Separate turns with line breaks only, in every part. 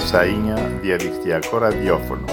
Σαΐνια διαδικτυακό ραδιόφωνο.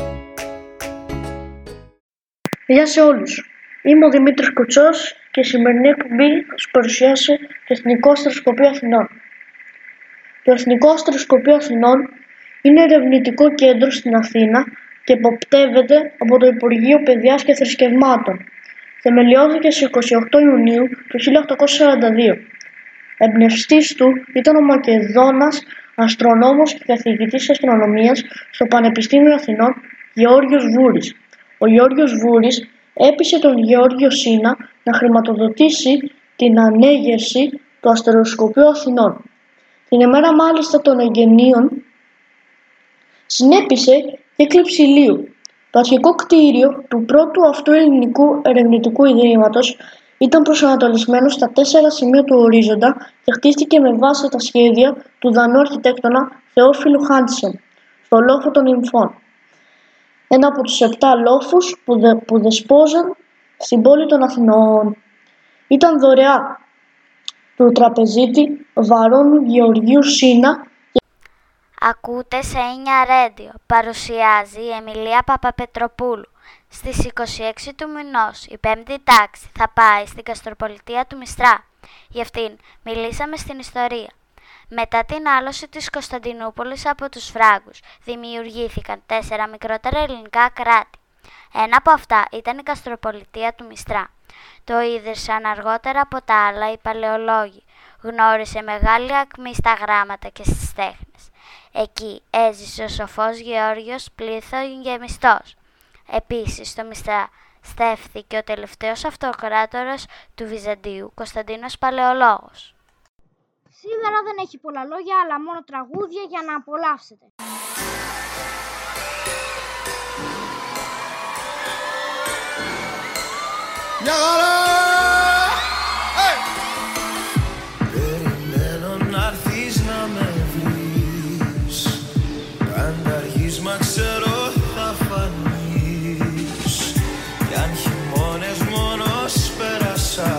Γεια σε όλους. Είμαι ο Δημήτρης Κουτσός και η σημερινή εκπομπή θα σας παρουσιάσει το Εθνικό Αστροσκοπείο Αθηνών. Το Εθνικό Αστροσκοπείο Αθηνών είναι ερευνητικό κέντρο στην Αθήνα και εποπτεύεται από το Υπουργείο Παιδείας και Θρησκευμάτων. Θεμελιώθηκε στις 28 Ιουνίου του 1842. Εμπνευστής του ήταν ο Μακεδόνας αστρονόμος και καθηγητής αστρονομίας στο Πανεπιστήμιο Αθηνών Γεώργιος Βούρης. Ο Γεώργιος Βούρης έπεισε τον Γεώργιο Σίνα να χρηματοδοτήσει την ανέγερση του Αστροσκοπείου Αθηνών. Την ημέρα μάλιστα των εγγενείων συνέπεισε και έκλειψη ηλίου. Το αρχικό κτίριο του πρώτου αυτού ελληνικού ερευνητικού ιδρύματος ήταν προσανατολισμένο στα 4 σημεία του ορίζοντα και χτίστηκε με βάση τα σχέδια του Δανού αρχιτέκτονα Θεόφιλου Χάντσεν, στο λόφο των Νυμφών. Ένα από τους 7 λόφους που δεσπόζαν στην πόλη των Αθηνών. Ήταν δωρεά του τραπεζίτη Βαρώνου Γεωργίου Σίνα.
Ακούτε Σαΐνια Radio. Παρουσιάζει η Εμιλία Παπαπετροπούλου. Στις 26 του μηνός, η 5η τάξη θα πάει στην Καστροπολιτεία του Μιστρά. Γι' αυτήν μιλήσαμε στην ιστορία. Μετά την άλωση της Κωνσταντινούπολης από τους Φράγκους, δημιουργήθηκαν 4 μικρότερα ελληνικά κράτη. Ένα από αυτά ήταν η Καστροπολιτεία του Μιστρά. Το ίδρυσαν αργότερα από τα άλλα οι παλαιολόγοι. Γνώρισε μεγάλη ακμή στα γράμματα και στις τέχνες. Εκεί έζησε ο σοφός Γεώργιος Πλήθογεμιστός. Επίσης, στο Μιστρά στέφθηκε ο τελευταίος αυτοκράτορας του Βυζαντίου, Κωνσταντίνος Παλαιολόγος.
Σήμερα δεν έχει πολλά λόγια, αλλά μόνο τραγούδια για να απολαύσετε.
Μια χαρά! Περιμένω να έρθεις να με βρεις. Ανταργείς, μα ξέρω θα φανείς. Κι αν χειμώνες μόνος πέρασα,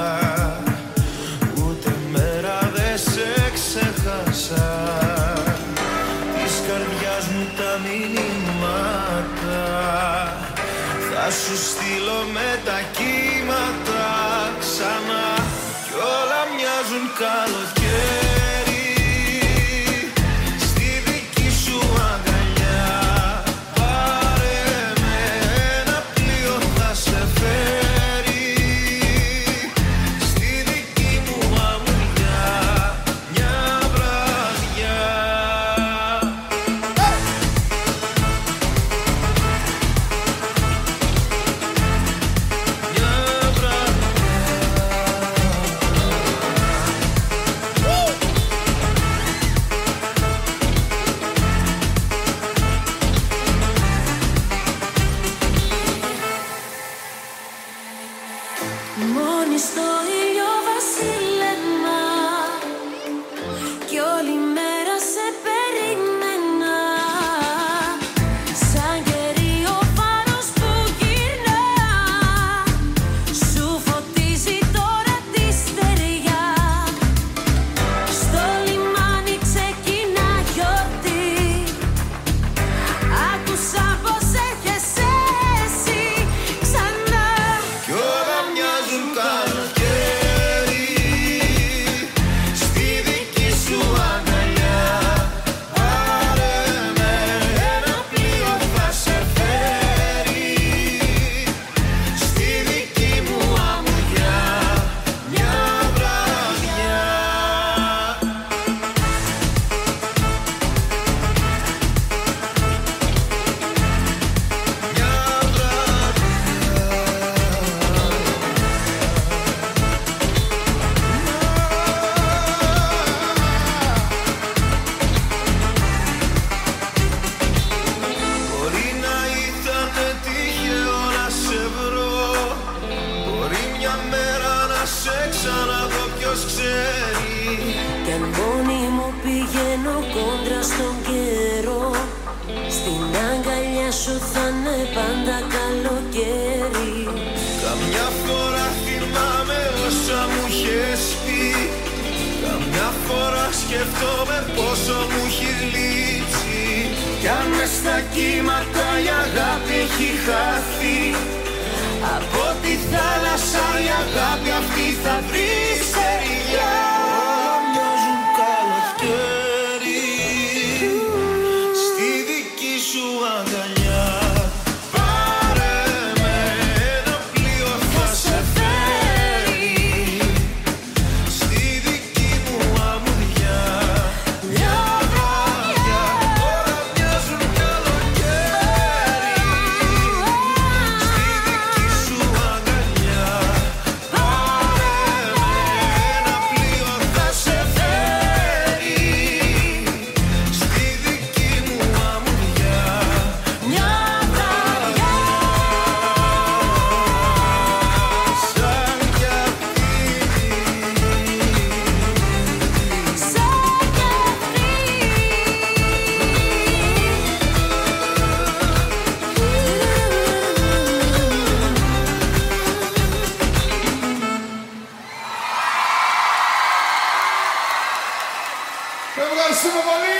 ούτε μέρα δεν σε ξεχάσα. Της καρδιάς μου τα μηνύματα θα σου στείλω με τα κύματα ξανά. Κι όλα μοιάζουν καλοκαίρι στη δική σου αγκαλιά. Πάρε με, ένα πλοίο θα σε φέρει στη δική μου αμμουδιά μια βραδιά.
Μόνη στο ήλιο βασίλεμα κι όλη μέρα σε περίμενα. Σαν κερί ο φάρος που γυρνά σου φωτίζει τώρα τη στεριά. Στο λιμάνι ξεκινά γιορτή. Άκουσα πως έρχεσαι εσύ ξανά.
Κι όλα μοιάζουν καλοκαίρι στη δική σου αγκαλιά. Πάρε με, ένα πλοίο θα σε φέρει στη δική μου αμμουδιά μια βραδιά. Μπορεί να ήταν τυχαίο να σε βρω, μπορεί μια μέρα να σε ξαναδώ, ποιος ξέρει.
Κι αν μόνη μου πηγαίνω κόντρα στον καιρό, στην αγκαλιά σου θα είναι πάντα καλοκαίρι.
Καμιά φορά θυμάμαι όσα μου είχες πει. Καμιά φορά σκεφτόμαι πόσο μου έχει λείψει. κι αν μες στα κύματα η αγάπη έχει χαθεί, από τη θάλασσα η αγάπη αυτή θα βρει στεριά. Όλα μοιάζουν καλοκαίρι στη δική σου αγκαλιά. Πάρε με, ένα πλοίο θα σε φέρει στη δική μου αμμουδιά. Μια βράδια, όλα μοιάζουν καλοκαίρι στη δική σου αγκαλιά. Πάρε με, ένα πλοίο θα σε φέρει στη δική μου αμμουδιά. Μια βράδια σαν κι αυτή.
Ευχαριστούμε πολύ!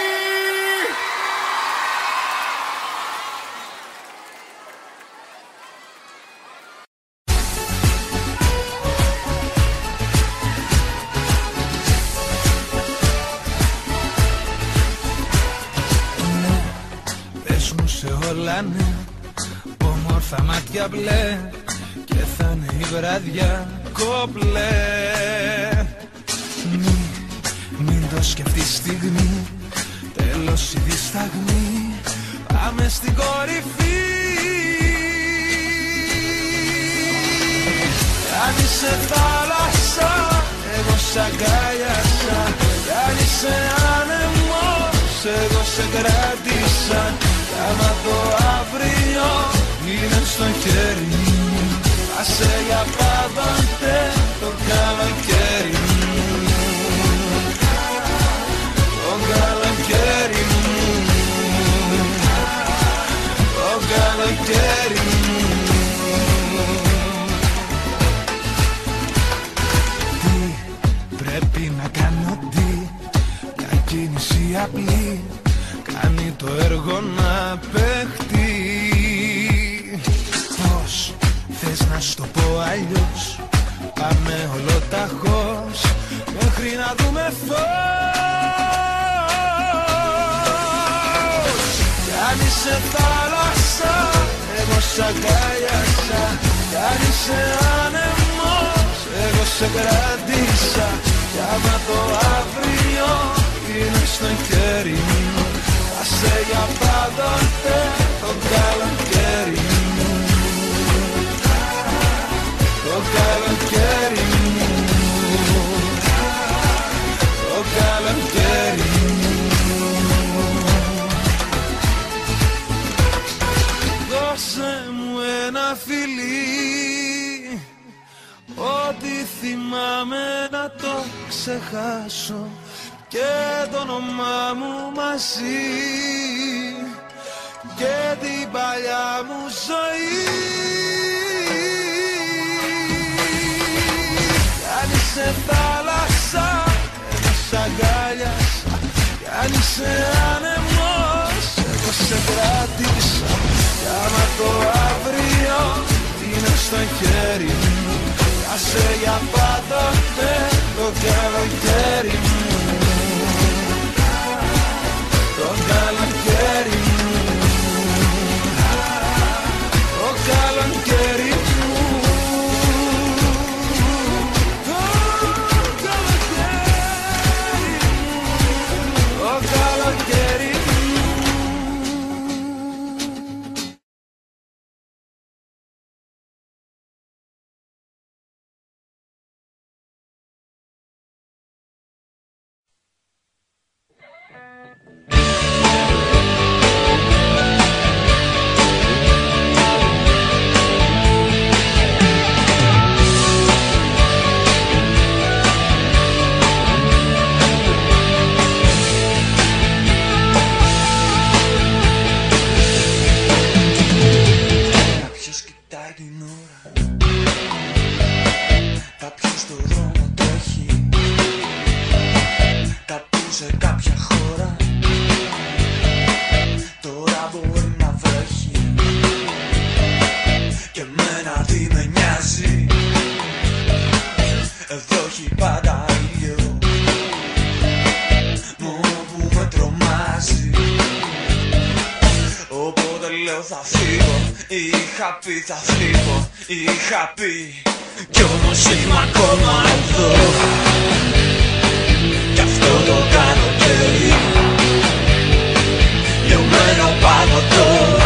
Πες μου σε όλα ναι, όμορφα μάτια μπλε, και θα είναι η βράδια κομπλέ. Μην το σκεφτείς στιγμή, τέλος η δισταγμή, πάμε στην κορυφή. Αν είσαι θάλασσα, εγώ σ' αγκάλιασα, κι αν είσαι άνεμος, εγώ σε κράτησα. Κι άμα το αύριο είναι στο χέρι μου, άσε για πάντοτε το καλοκαίρι μου. Το καλοκαίρι μου, το καλοκαίρι μου. Τι πρέπει να κάνω, τι μια κίνηση απλή κάνει το έργο να παιχτεί. Πώς θες να σου το πω αλλιώς, πάμε ολοταχώς μέχρι να δούμε φως. Κι αν είσαι θάλασσα, εγώ σ' αγκάλιασα, κι αν είσαι άνεμος, εγώ σε κράτησα. Κι άμα το αύριο είναι στο χέρι μου, άσε για πάντοτε το καλοκαίρι μου. Το καλοκαίρι μου, το καλοκαίρι μου. Δώσε μου ένα φιλί, ό,τι θυμάμαι να το ξεχάσω, και το όνομά μου μαζί, και την παλιά μου ζωή. Κι αν είσαι θάλασσα, εγώ σ' αγκάλιασα, κι αν είσαι άνεμος, εγώ σε κράτησα. Κι άμα το αύριο είναι στο χέρι μου, άσε για πάντοτε το καλοκαίρι μου. Το καλοκαίρι μου, το καλοκαίρι μου, το καλοκαίρι μου, το καλοκαίρι μου. λέω θα φύγω, είχα πει θα φύγω, είχα πει. Κι όμως είμαι ακόμα εδώ. Κι αυτό το καλοκαίρι λιωμένο παγωτό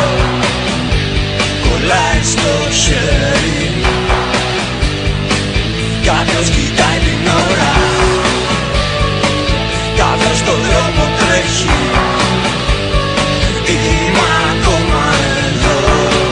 κολλάει στο χέρι. Κάποιος κοιτάει την ώρα, κάποιος στον δρόμο τρέχει. Είμαι ακόμα εδώ.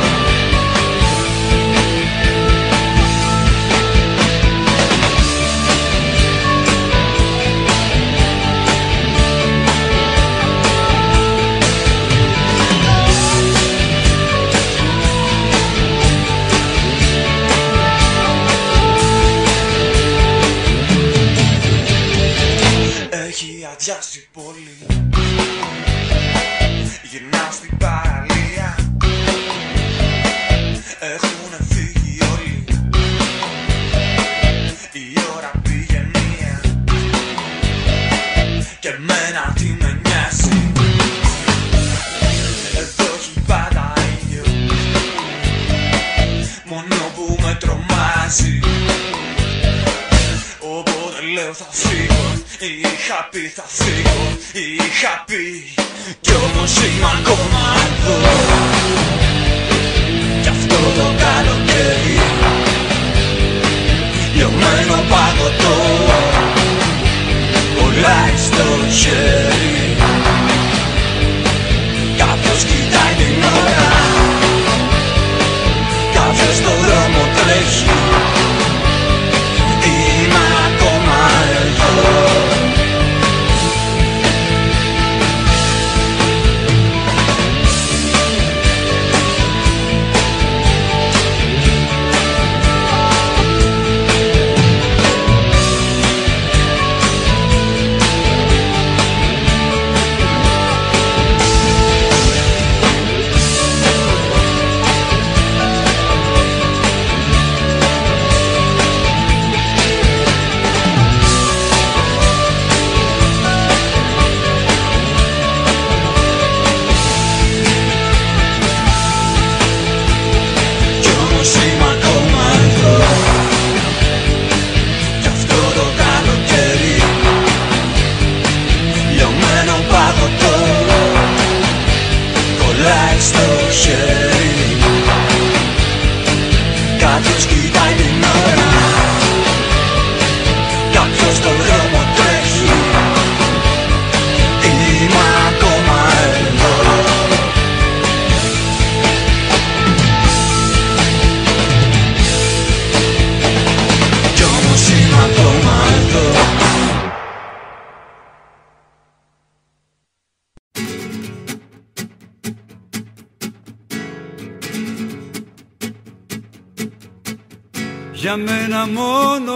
Έχει αδειάσει η πόλη, γυρνάω στην παραλία. Έχουνε φύγει όλοι, η ώρα πήγε μία. Και εμένα τι με νοιάζει, εδώ έχει πάντα ίδιο, μόνο που με τρομάζει. Οπότε λέω θα φύγω, είχα πει θα φύγω, είχα πει. Κι όμως είμαι ακόμα εδώ. Κι αυτό το καλοκαίρι λιωμένο παγωτό κολλάει στο χέρι. Κάποιος κοιτάει την ώρα, κάποιος στον δρόμο τρέχει. Είμαι ακόμα εδώ. Κάποιος κοιτάει την ώρα, κάποιος στον δρόμο τρέχει. Είμαι ακόμα εδώ. Κι όμως είμαι ακόμα εδώ.
Για μένα μόνο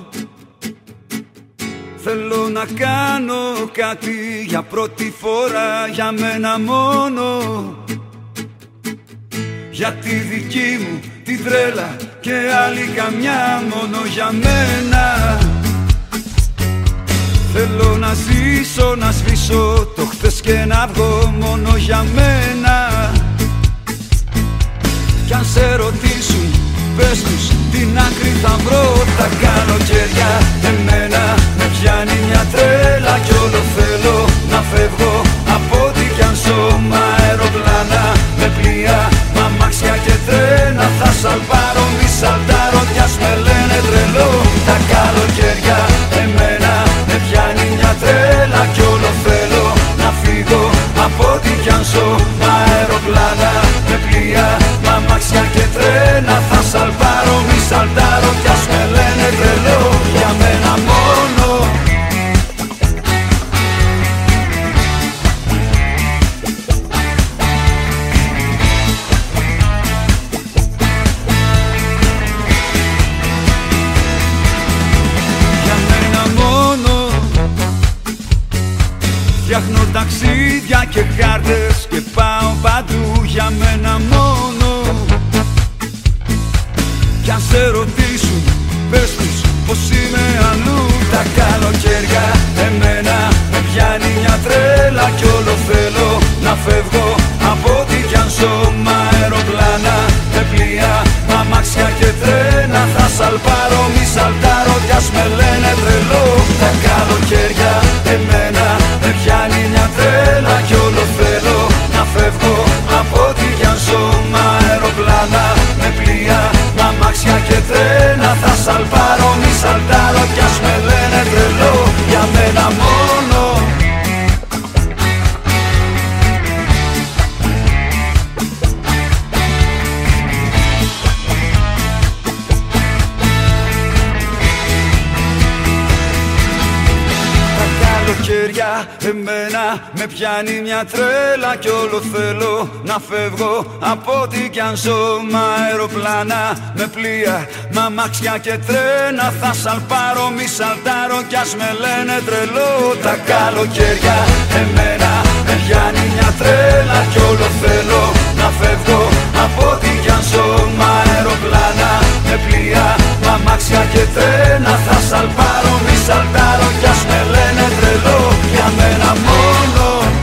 θέλω να κάνω κάτι για πρώτη φορά. Για μένα μόνο, για τη δική μου τη τρέλα και άλλη καμιά. Μόνο για μένα θέλω να ζήσω, να σβήσω το χθες και να βγω. Μόνο για μένα. Κι αν σε ρωτήσουν πες τους την άκρη θα βρω. Τα καλοκαίρια εμένα με πιάνει μια τρέλα. Κι όλο θέλω να φεύγω από ό,τι κι αν ζω. Μ' αεροπλάνα, με πλοία, μ' αμάξια και τρένα. Θα σαλπάρω, μη σαλτάρω κι ας με λένε τρελό. Τα καλοκαίρια εμένα με πιάνει μια τρέλα. Κι όλο θέλω να φύγω από ό,τι κι αν ζω. Μ' αεροπλάνα, με πλοία, μ' αμάξια και τρένα. Θα σαλπάρω, μη σαλτάρω κι ας με λένε τρελό. Για μένα μόνο. Για μένα μόνο. Φτιάχνω ταξίδια και χάρτες και πάω παντού. Για μένα μόνο. Κι αν σε ρωτήσουν πες τους πως είμαι αλλού. Τα καλοκαίρια εμένα με πιάνει μια τρέλα. Κι όλο θέλω να φεύγω από ό,τι κι αν σώμα, αεροπλάνα με πλοία, αμάξια και τρένα. Θα σαλπάρω, μη σαλτάρω κι ας με λένε τρελό. Τα καλοκαίρια εμένα με πιάνει μια τρέλα κι όλο θέλω να φεύγω από ό,τι κι αν ζω. Μα αεροπλάνα με πλοία, αμάξια και τρένα. Θα σαλπάρω, μη σαλτάρω κι ας με λένε τρελό. Για μένα μόνο εμένα με πιάνει μια τρέλα κι όλο θέλω να φεύγω από ό,τι κι αν ζω. Μα αεροπλάνα με πλοία, μ' αμάξια και τρένα. Θα σαλπάρω, μη σαλτάρω κι ας με λένε τρελό. Τα καλοκαίρια εμένα με πιάνει μια τρέλα κι όλο θέλω να φεύγω από ό,τι κι αν ζω. Μα αεροπλάνα με πλοία, μ' αμάξια και τρένα. Θα σαλπάρω, μη σαλτάρω κι ας με λένε τρελό. Για μένα μόνο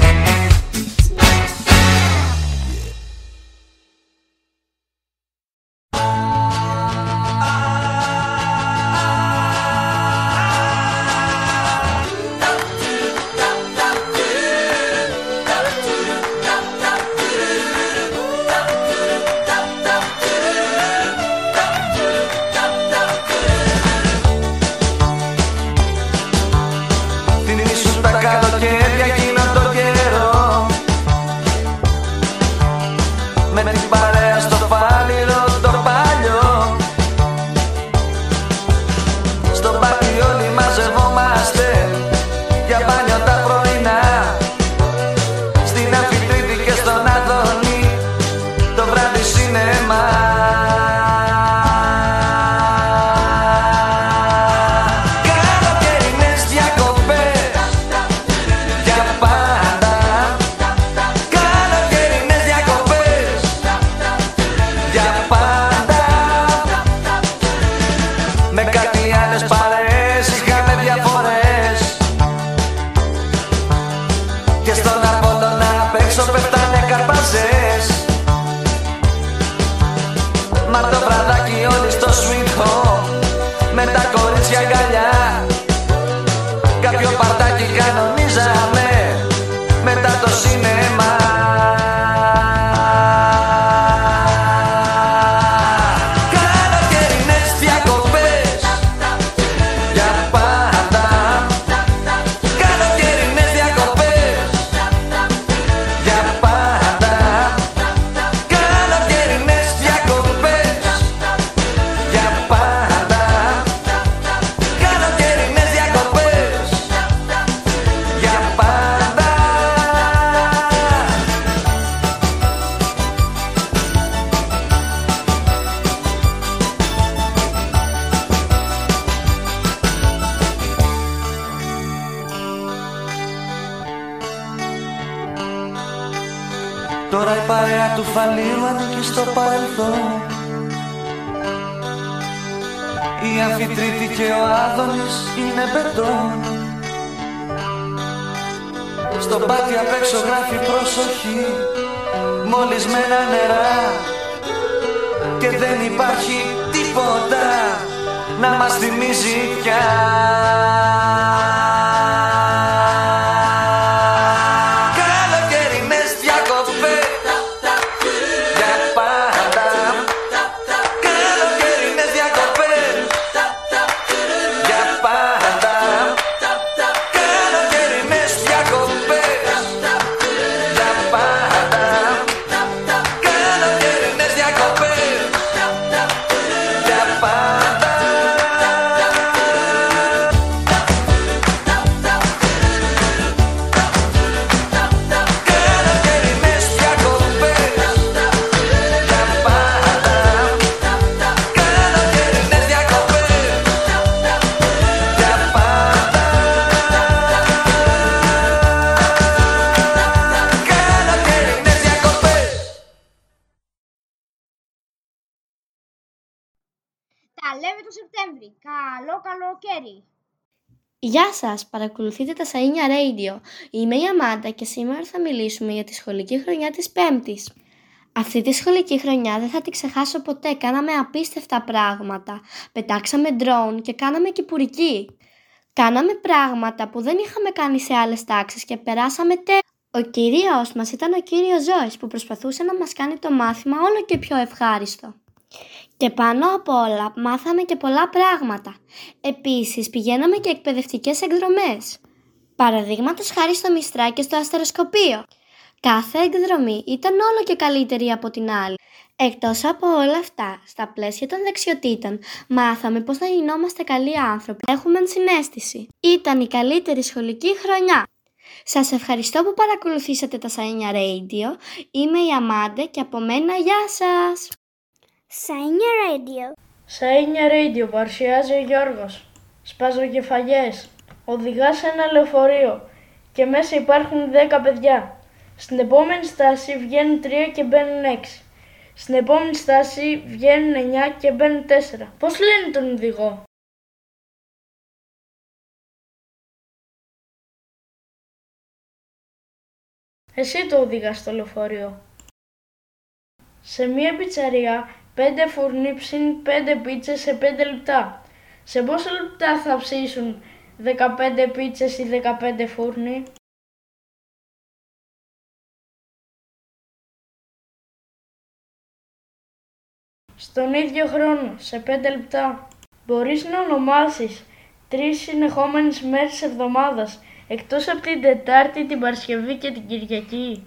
Τώρα η παρέα του φαλήρου ανήκει στο παρελθόν. Η Αμφιτρίτη και ο Άδωνης είναι μπετόν. Στο πάτι απ' έξω γράφει προσοχή, μολυσμένα νερά. Και δεν υπάρχει τίποτα να μας θυμίζει πια.
Τα λέμε το Σεπτέμβρη. Καλό καλοκαίρι.
Γεια σας, παρακολουθείτε τα Σαΐνια Radio. Είμαι η Αμάντα και σήμερα θα μιλήσουμε για τη σχολική χρονιά της Πέμπτης.
Αυτή τη σχολική χρονιά δεν θα τη ξεχάσω ποτέ. Κάναμε απίστευτα πράγματα. Πετάξαμε ντρόουν και κάναμε κυπουρική. Κάναμε πράγματα που δεν είχαμε κάνει σε άλλες τάξεις και περάσαμε Ο κύριος μας ήταν ο κύριος Ζώης που προσπαθούσε να μας κάνει το μάθημα όλο και πιο ευχάριστο. Και πάνω απ' όλα μάθαμε και πολλά πράγματα. Επίσης πηγαίναμε και εκπαιδευτικές εκδρομές. Παραδείγματος χάρη στο Μιστρά και στο αστεροσκοπείο. Κάθε εκδρομή ήταν όλο και καλύτερη από την άλλη. Εκτός από όλα αυτά, στα πλαίσια των δεξιοτήτων, μάθαμε πώς να γινόμαστε καλοί άνθρωποι. Έχουμε συναίσθηση. Ήταν η καλύτερη σχολική χρονιά. Σας ευχαριστώ που παρακολουθήσατε τα Σαΐνια Radio. Είμαι η Αμάντε και από μένα γεια σας.
Σαΐνια Radio.
Σαΐνια Radio παρουσιάζει ο Γιώργος. Σπάζω κεφαλιές. Οδηγά σε ένα λεωφορείο και μέσα υπάρχουν 10 παιδιά. Στην επόμενη στάση βγαίνουν 3 και μπαίνουν 6. Στην επόμενη στάση βγαίνουν 9 και μπαίνουν 4. Πώς λένε τον οδηγό? Εσύ το οδηγάς στο λεωφορείο. Σε μία πιτσαρία 5 φούρνοι ψήνουν 5 πίτσες σε 5 λεπτά. Σε πόσα λεπτά θα ψήσουν 15 πίτσες ή 15 φούρνοι? Στον ίδιο χρόνο, σε 5 λεπτά. Μπορείς να ονομάσεις 3 συνεχόμενες μέρες της εβδομάδας, εκτός από την Τετάρτη, την Παρασκευή και την Κυριακή.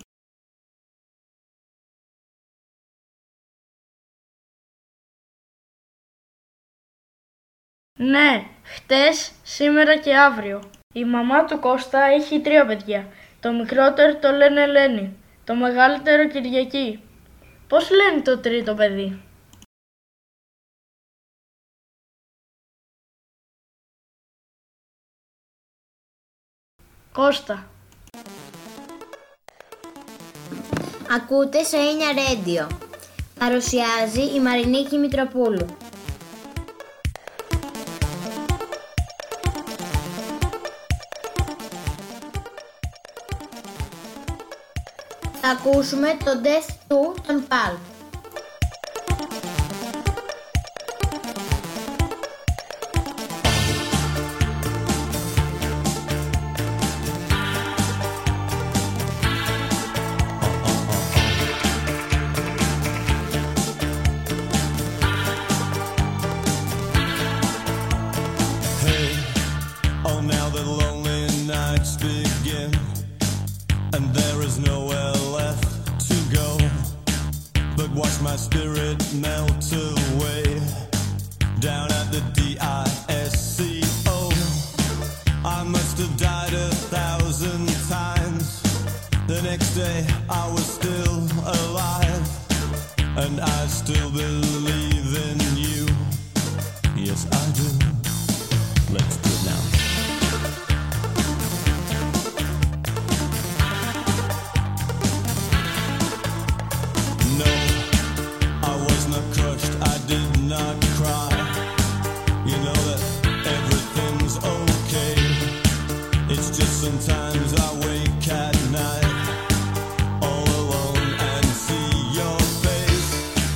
Ναι, χτες, σήμερα και αύριο. Η μαμά του Κώστα έχει 3 παιδιά. Το μικρότερο το λένε Ελένη, το μεγαλύτερο Κυριακή. Πώς λένε το τρίτο παιδί? Κώστα.
Ακούτε Σαΐνια Radio. Παρουσιάζει η Μαρινίκη Μητροπούλου. Θα ακούσουμε το Death 2 των Pulp.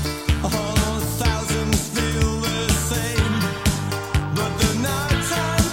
Thousands feel the same, but the night time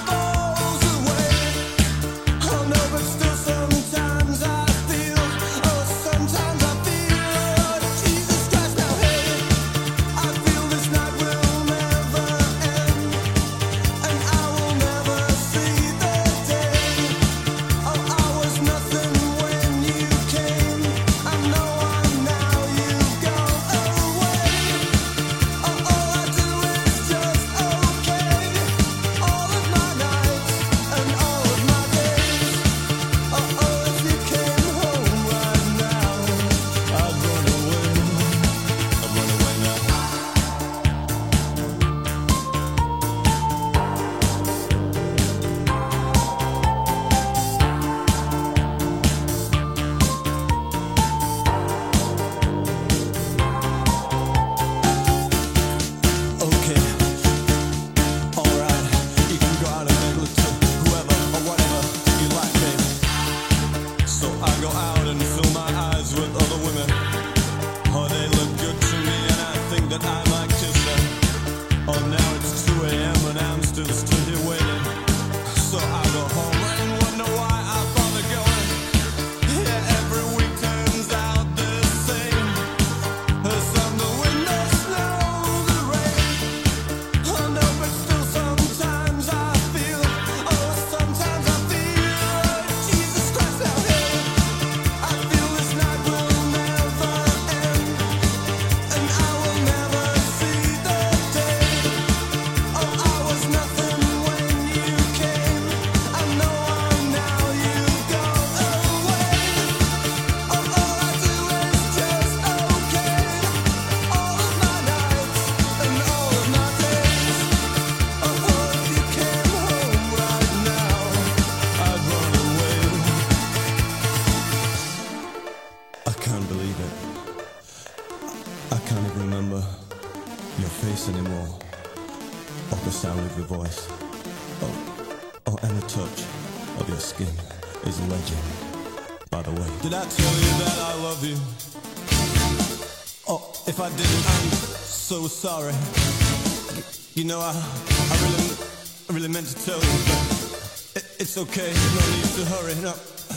I can't believe it. I can't even remember your face anymore, or the sound of your voice, and the touch of your skin is a legend, by the way. Did I tell you that I love you? Oh, if I didn't, I'm so sorry. You know, I really meant to tell you, but it's okay, no need to hurry, no.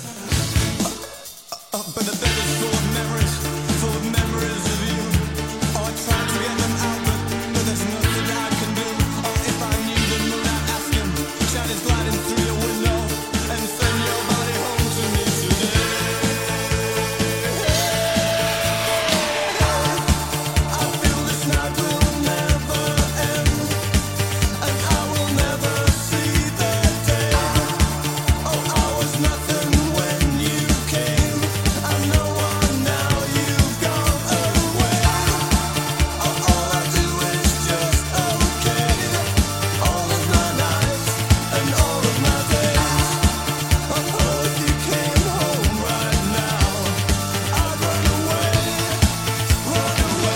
But the bed is full of memories of you. Oh, I tried to get them out, but there's nothing I can do. Oh, if I knew the moon, I'd ask him, shine his light in through your window, and send your body home to me today. I feel this night will never end, and I will never see the day. Oh, I was nothing when you came. I'm no one now, you've gone away. Oh, all I do is just okay. All of my nights and all of my days. Oh, if you came home right now, I'd run away, run away.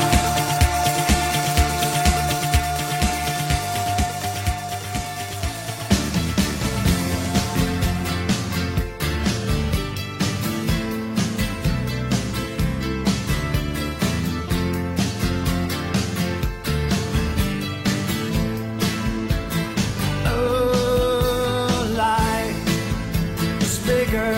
Oh, life is bigger.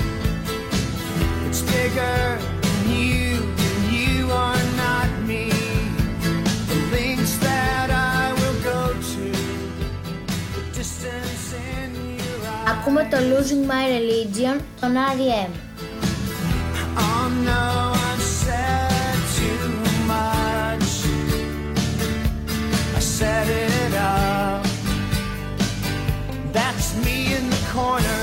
It's bigger than you are not me. The links that I will go to, the distance in your eyes.
Ακούμε το Losing My Religion, τον R.E.M.
Oh no, I've said too much. I set it up. That's me in the corner.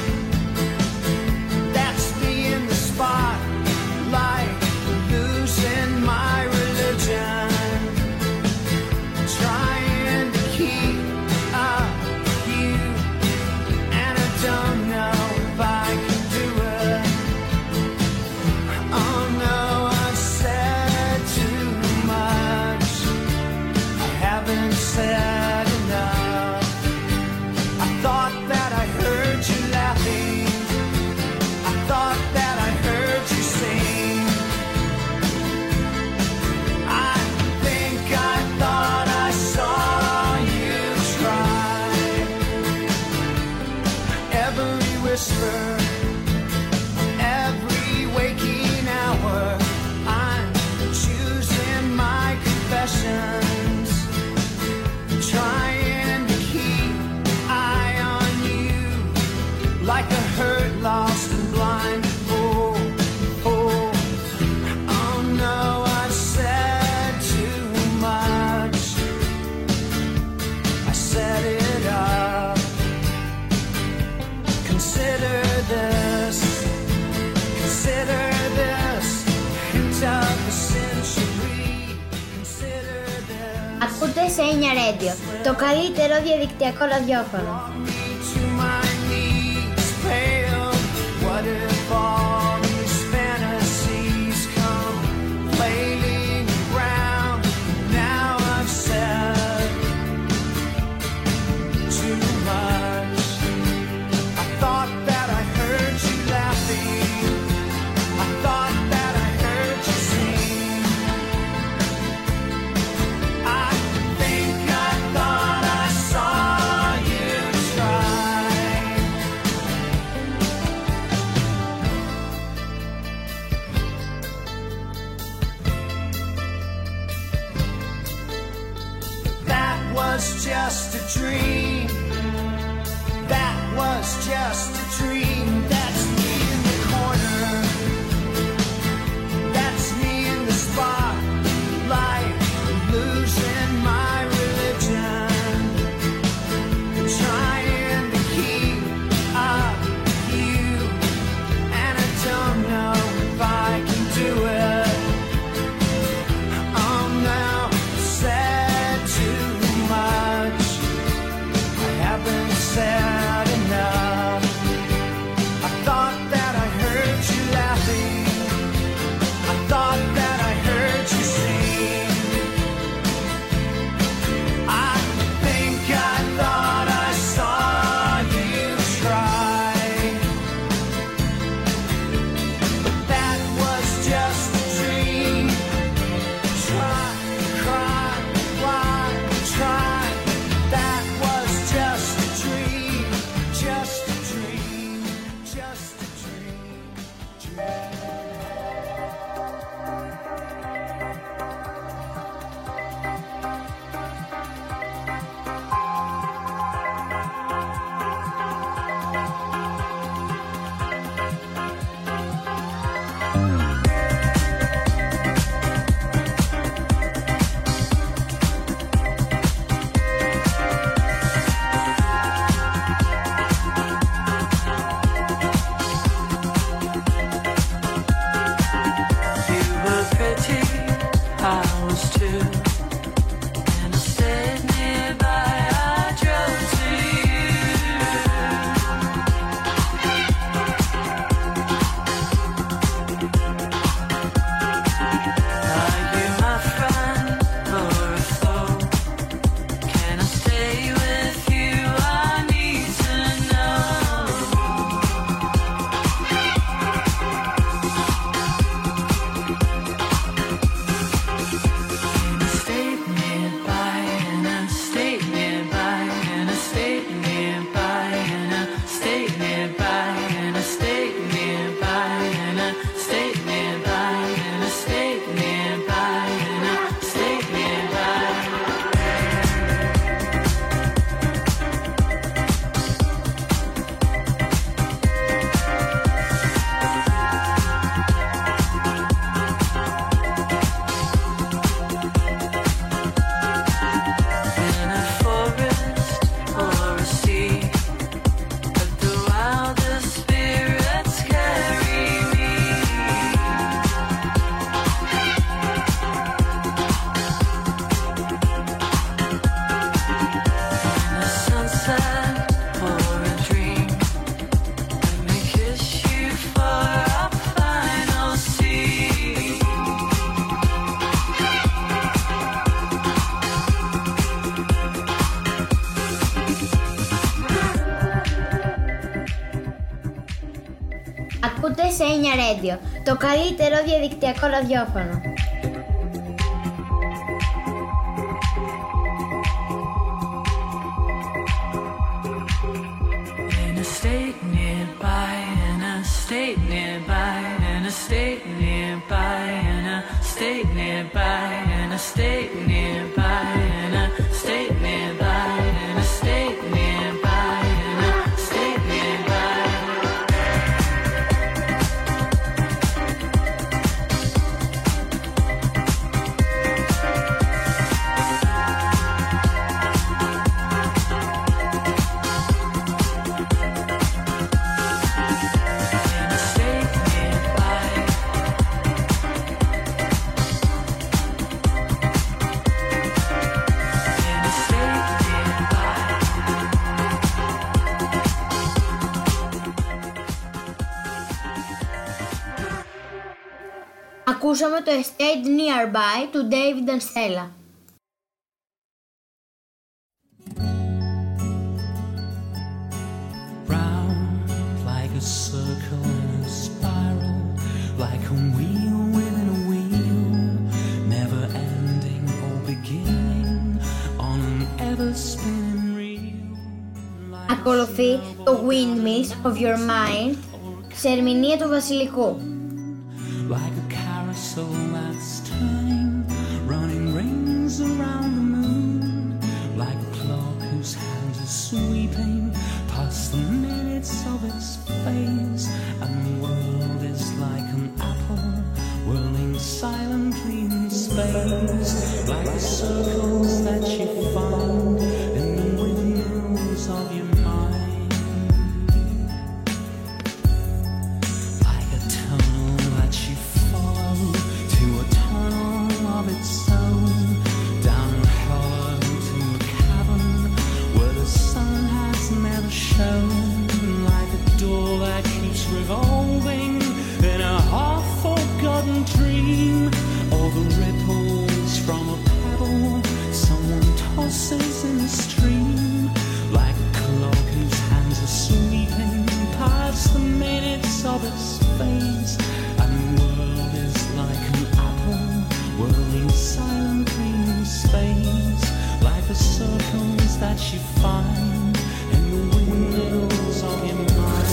That's me in the spotlight, losing my religion, trying to keep up with you, and I don't know if I can do it. Oh no, I've said too much. I haven't said enough. I thought that I heard you laughing. I thought that I heard you sing. I think I thought I saw you try. Every whisper, every waking hour, I'm choosing my confessions, trying to keep eye on you, like a hurt, lost and blind. Oh, oh, oh no, I've said too much. I set it up. Consider this hint of the century. Consider this.
Ακούτε σε 9 Radio, το καλύτερο διαδικτυακό ραδιόφωνο.
Me to my knees, pale. What if all these fantasies come flailing around? Now I've said too much. I thought that I heard you laughing. I thought that I heard you sing. I think I thought I saw you try. That was just a dream. That was just a dream. That's me in the corner. That's me in the spotlight, losing my religion, trying to keep up with you, and I don't know if I can do it. Oh no, said too much.
σε 9 Radio, το καλύτερο διαδικτυακό ραδιόφωνο.
In a state nearby, in a state nearby, in a state nearby, in a state nearby, in a state nearby, in a state nearby, in a state nearby, in a state nearby.
Ακούσαμε το Estate Nearby του David and Stella.
Round like a circle in a spiral, like a wheel within a wheel, never ending or beginning on an ever spinning reel.
Ακολουθεί το Windmills of Your Mind σε ερμηνεία του Βασιλικού.
Like a carousel that's turning, running rings around the moon, like a clock whose hands are sweeping past the minutes of its phase, and the world is like an apple whirling silently in space, like the circles that you find in the windmills of your mind, like a tunnel that you follow to a tunnel of its own, down a hollow to a cavern where the sun has never shone, like a door that keeps revolving in a half-forgotten dream, or the ripples from a pebble someone tosses in a stream, like a clock whose hands are sweeping past the minutes of its face, and the world is like an apple whirling silently in space, like the circles that you find in the windmills of your mind.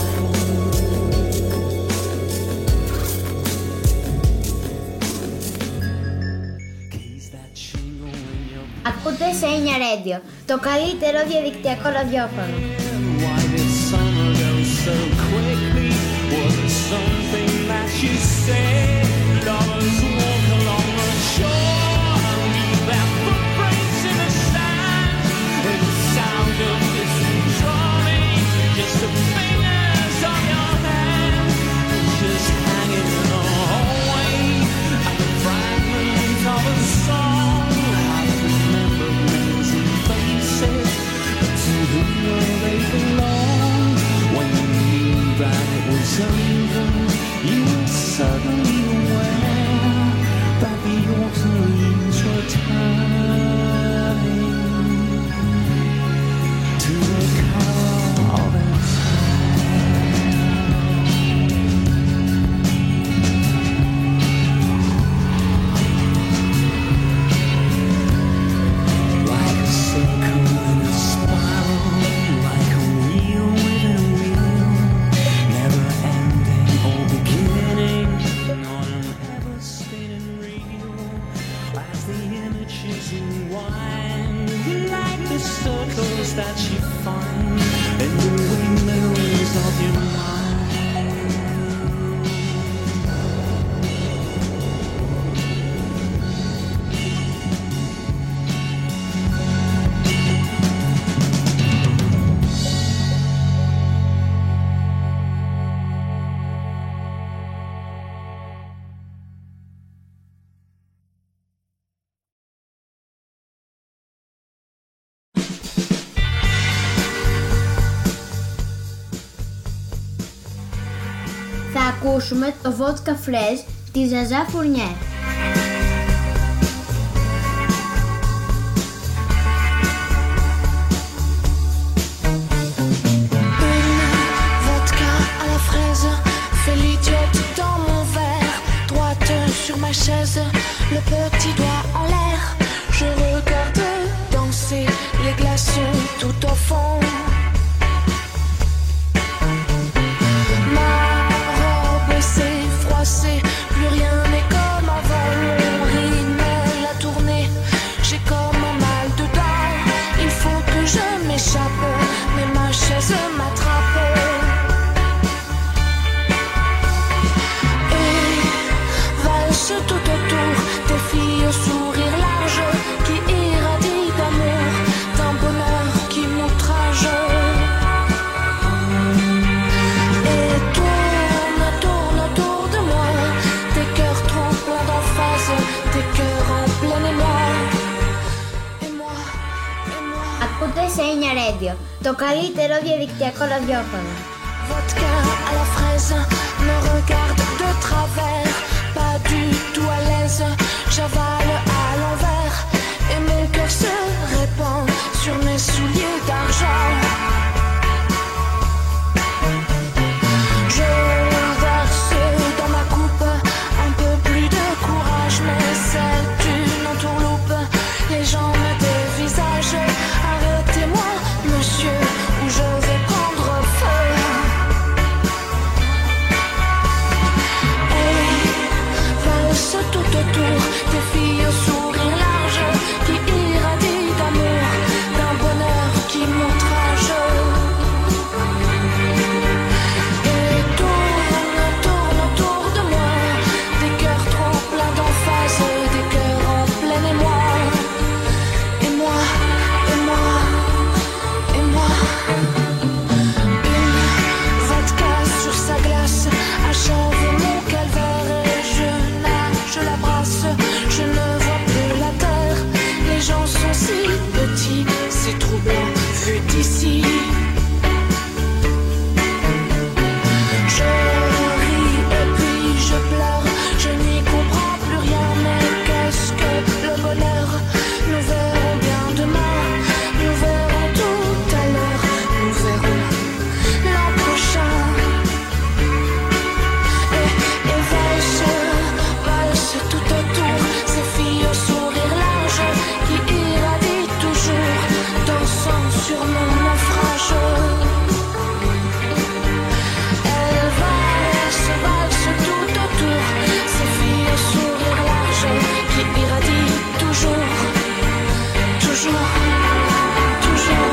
Ακούτε σε 9 Radio, το καλύτερο διαδικτυακό ραδιόφωνο.
Why did summer go so quickly? Was it something that you said? Lovers walk along the shore and leave their footprints in the sand. With the sound of distant drumming, just the fingers of your hand, just hanging in the hallway, like a fragment of a song. I remember names and faces, but to whom will they belong? When you knew that it was over, you were suddenly aware that the autumn leaves were turning to the color of its like a circle in a spiral, like a wheel within a wheel, never ending or beginning on an ever spinning reel, as the images unwind, like the circles that you find in the windmills of your mind.
Θα ακούσουμε το Vodka Fresh της Ζαζά Φουρνιέ.
Vodka à la fraise, fais l'idiote chaise, le petit doigt en l'air. Je regarde danser les glaçons tout au fond. Ma robe s'est froissée, plus rien n'est comme avant. Mon rythme l'a tourné, j'ai comme un mal dedans. Il faut que je m'échappe, mais ma chaise m'attrape. Et valse tout autour des filles au sourire large qui irradient d'amour, d'un bonheur qui m'outrage. Et tourne, tourne autour de moi, des cœurs trop pleins d'emphase, des cœurs en plein émoi.
Ακούτε σε Enya Radio, το καλύτερο διαδικτυακό ραδιόφωνο.
Vodka à la fraise me regarde de travers, pas du tout à l'aise, j'avale à l'envers et mon cœur se répand sur mes souliers d'argent. Je verse dans ma coupe un peu plus de courage, mais c'est une entourloupe, les gens me dévisagent. Arrêtez-moi, monsieur, ou je vais prendre feu. Et valse tout autour des filles au sourire large qui irradient d'amour, d'un bonheur qui m'outrage. Et tourne, tourne autour de moi, des cœurs trop pleins d'emphase, des cœurs en plein émoi. Et moi, et moi, et moi. Une vodka sur sa glace achève mon calvaire et je nage, je la brasse, je ne vois plus la terre. Les gens sont si petits, c'est troublant vu d'ici. Je ris et puis je pleure, je n'y comprends plus rien, mais qu'est-ce que le bonheur? Nous verrons bien demain, nous verrons tout à l'heure, nous verrons l'an prochain. Et valse, valse tout autour, ces filles au sourire large qui irradient toujours, dansant sur mon naufrage. Elles valsent, valsent tout autour, ces filles au sourire large qui irradient toujours, toujours, toujours.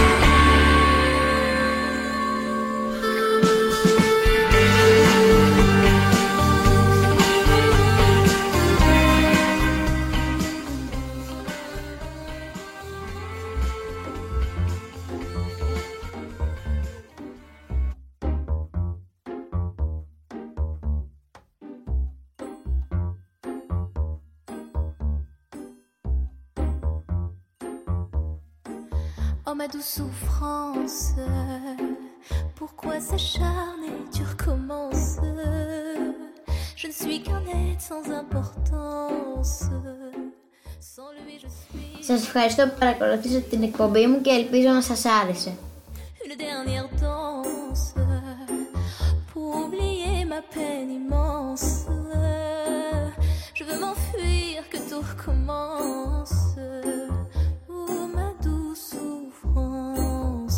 Oh ma douce souffrance, pourquoi s'acharner, tu recommences? Je ne suis qu'un être sans importance. Sans lui je suis.
Σας ευχαριστώ που παρακολουθήσατε την εκπομπή μου και ελπίζω να σας άρεσε.
Une dernière danse pour oublier ma peine immense. Je veux m'enfuir, que tout recommence. Oh ma douce souffrance.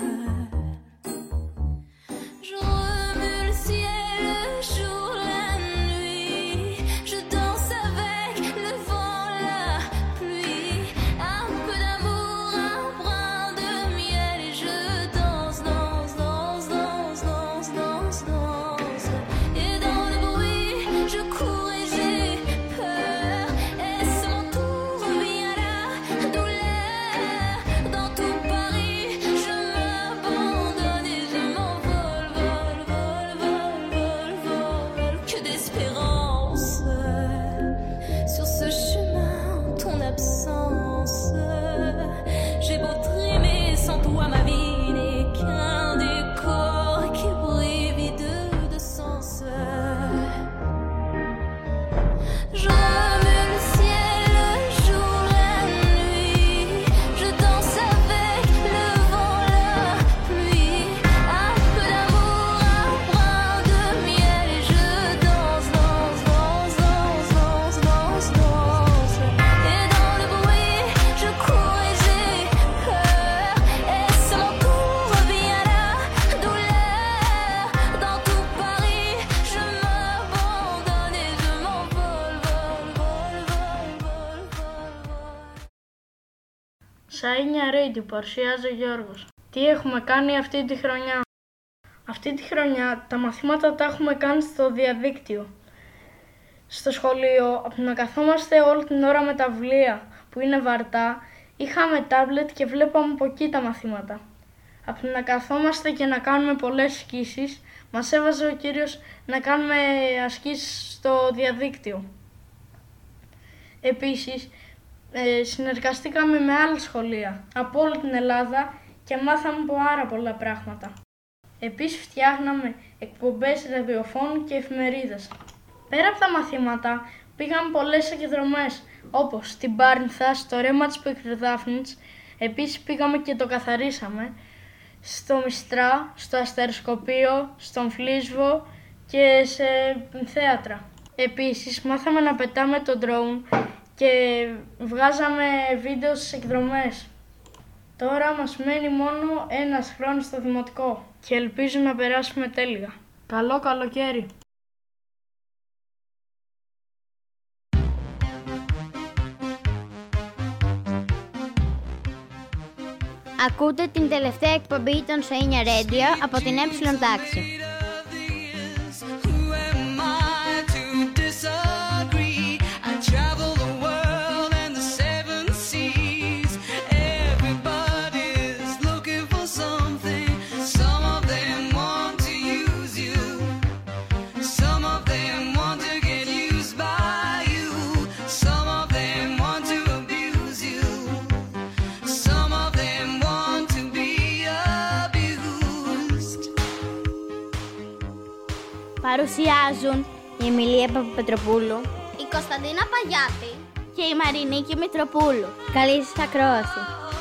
Je remue le ciel, le jour, la nuit. Je danse avec le vent, la pluie. Un peu d'amour, un brin de miel et je danse, danse, danse, danse, danse, danse, danse. Et dans le bruit, je cours et j'ai peur. Est-ce mon tour ou bien la douleur? Dans tout Paris, je m'abandonne et je m'envole, vole, vole, vole, vole, vole. Que d'espérance sur ce chemin, en ton absence. J'ai beau trimer sans toi, ma vie n'est qu'un décor qui brille vide de sens. Je remue le ciel, le jour, la nuit. Je danse avec le vent, la pluie. Un peu d'amour, un brin de miel et je danse, danse, danse, danse, danse,
Σαΐνια Radio, παρουσιάζει ο Γιώργος. Τι έχουμε κάνει αυτή τη χρονιά? Αυτή τη χρονιά τα μαθήματα τα έχουμε κάνει στο διαδίκτυο. Στο σχολείο, από να καθόμαστε όλη την ώρα με τα βιβλία που είναι βαρτά, είχαμε τάμπλετ και βλέπαμε από εκεί τα μαθήματα. Από να καθόμαστε και να κάνουμε πολλές ασκήσεις, μας έβαζε ο κύριος να κάνουμε ασκήσεις στο διαδίκτυο. Επίσης, συνεργαστήκαμε με άλλα σχολεία από όλη την Ελλάδα και μάθαμε πάρα πολλά πράγματα. Επίσης, φτιάχναμε εκπομπές ραδιοφώνου και εφημερίδες. Πέρα από τα μαθήματα, πήγαμε πολλές εκδρομές, όπως στην Πάρνηθα, στο ρέμα της Πικροδάφνης. Επίσης, πήγαμε και το καθαρίσαμε, στο Μιστρά, στο Αστεροσκοπείο, στον Φλίσβο και σε θέατρα. Επίσης, μάθαμε να πετάμε το drone και βγάζαμε βίντεο στις εκδρομές. Τώρα μας μένει μόνο ένας χρόνος στο δημοτικό και ελπίζω να περάσουμε τέλεια. Καλό καλοκαίρι!
Ακούτε την τελευταία εκπομπή των Σαΐνια Radio από την Έψιλον Τάξη. Παρουσιάζουν η Εμιλία Παπαπετροπούλου,
η Κωνσταντίνα Παγιάτη
και η Μαρινίκη Μητροπούλου. Καλή σας ακρόαση.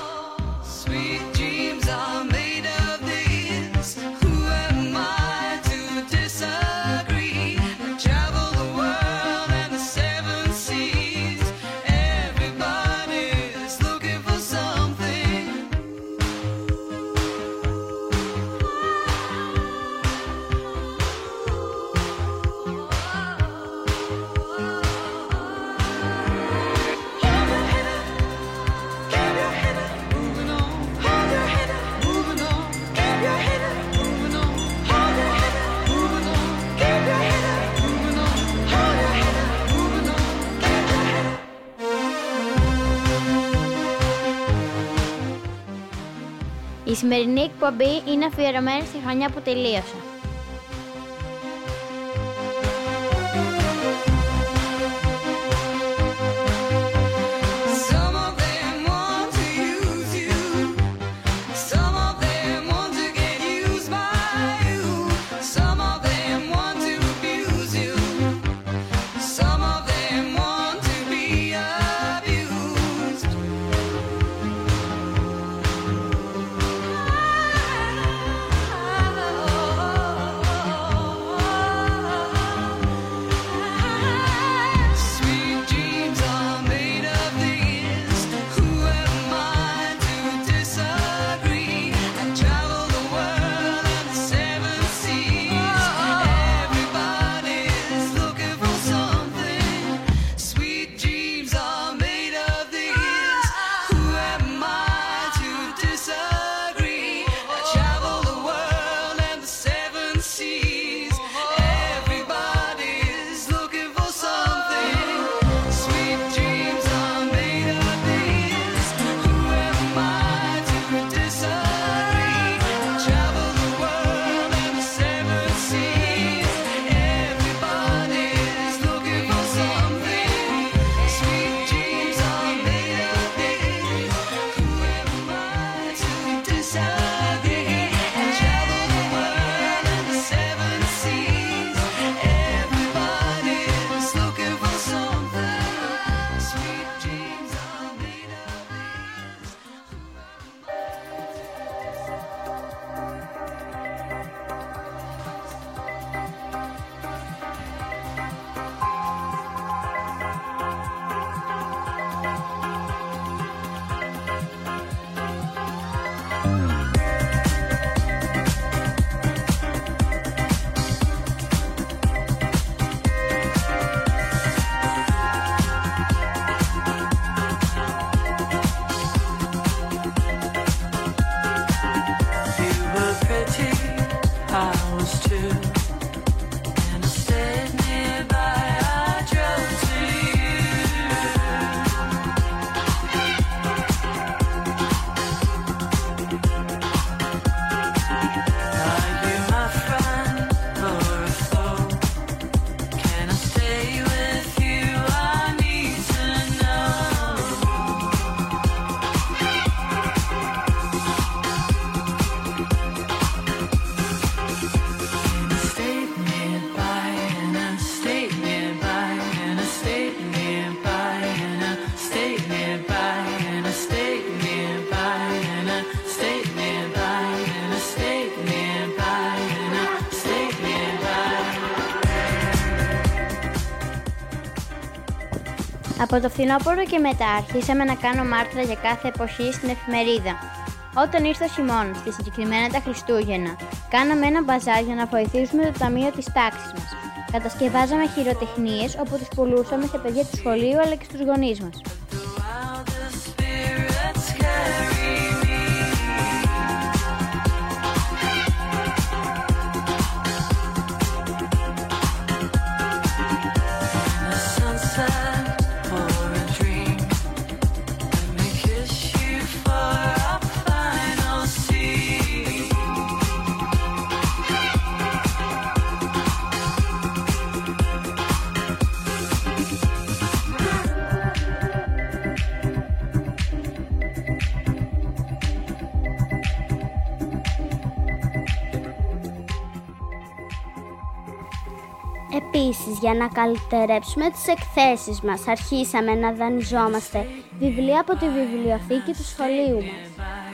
Η σημερινή εκπομπή είναι αφιερωμένη στη χρονιά που τελείωσε.
Oh
Από το φθινόπωρο και μετά αρχίσαμε να κάνουμε άρθρα για κάθε εποχή στην εφημερίδα. Όταν ήρθε ο χειμώνας και συγκεκριμένα τα Χριστούγεννα, κάναμε ένα μπαζάρ για να βοηθήσουμε το ταμείο της τάξης μας. Κατασκευάζαμε χειροτεχνίες όπου τις πουλούσαμε σε παιδιά του σχολείου αλλά και στους γονείς μας.
Επίσης, για να καλυτερέψουμε τις εκθέσεις μας, αρχίσαμε να δανειζόμαστε βιβλία από τη βιβλιοθήκη του σχολείου μας.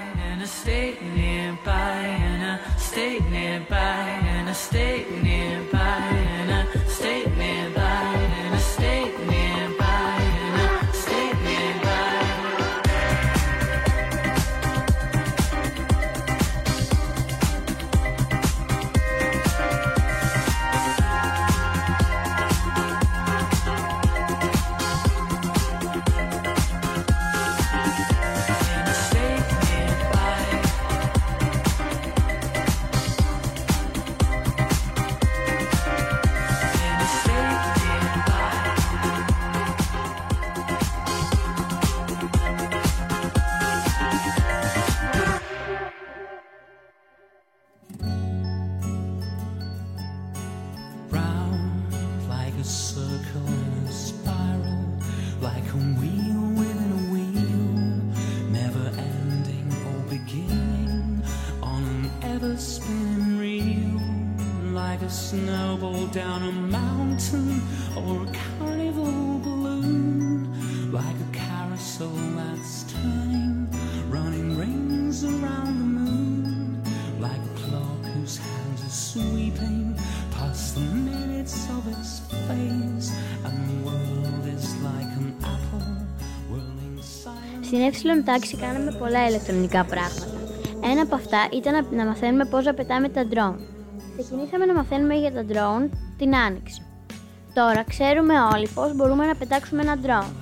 Snowball down a mountain or a carnival balloon, like a carousel that's turning, running rings around the moon, like a clock whose hands are sweeping past the minutes of its face, and the world is like an apple whirling silent.
Στην έψιλον τάξη κάναμε πολλά ηλεκτρονικά πράγματα. Ένα από αυτά ήταν να μαθαίνουμε πώς να πετάμε τα drone. Ξεκινήσαμε να μαθαίνουμε για τα drone την Άνοιξη. Τώρα ξέρουμε όλοι πώς μπορούμε να πετάξουμε ένα drone.